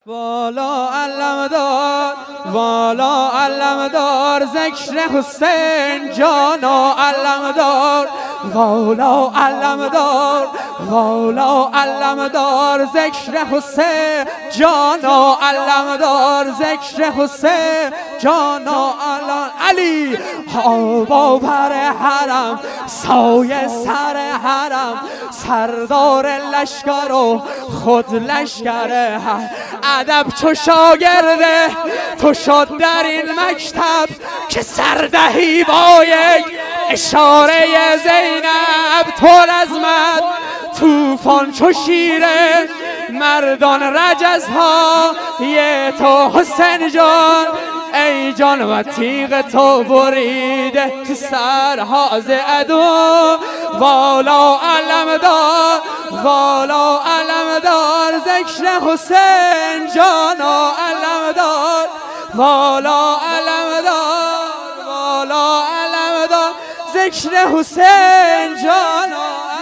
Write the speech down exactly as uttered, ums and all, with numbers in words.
والا علم دار والا علم دار ذکر حسین جانا علم دار والا علم دار والا علم دار ذکر حسین جانا علم دار ذکر حسین جانا علم علی هوا بر حرم سایه سر حرم سردار لشکر و خود لشکر ادب چو شاگرده تو شد در این مکتب که سردهی با یک اشاره زینب تو رزمت توفان چو شیره مردان رجزها یه تو حسین جان ای جان و تیغ تو بریده سرها ز عدو والا علم دار والا علم دار ذکر حسین جانا علم دار والا علم دار والا علم دار ذکر حسین جانا